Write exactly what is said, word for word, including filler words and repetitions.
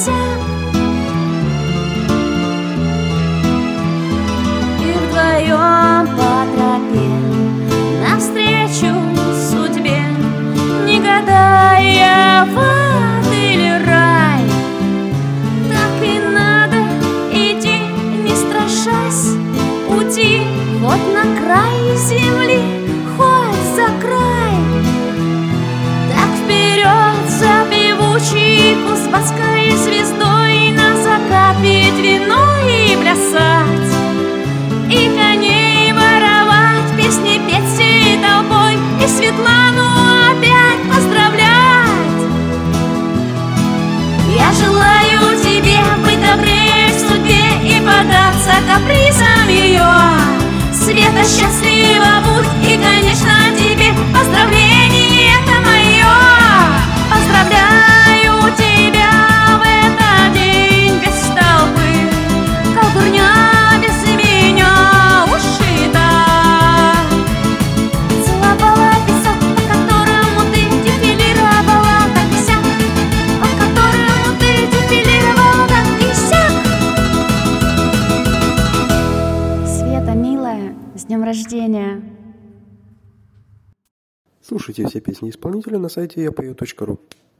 сяк. И вдвоем по тропе навстречу судьбе, не гадая, в ад или рай, так и надо идти, не страшась пути. Вот на край земли, хоть за край, так вперед за певучий кузбасской звездой, на закат пить вино и плясать, и коней воровать, песни петь всей толпой, и Светлану опять поздравлять. Я желаю тебе быть добрее в судьбе и податься капризам ее. Света, счастлива будь, и, конечно, тебе поздравление это мое. Поздравляю тебя в этот день без толпы, колдурня без меня ушита. Целовала песок, по которому ты дефилировала, так и сяк, по которому ты дефилировала, так и сяк. Света, милая, с днем рождения! Слушайте все песни исполнителя на сайте я пою точка ру.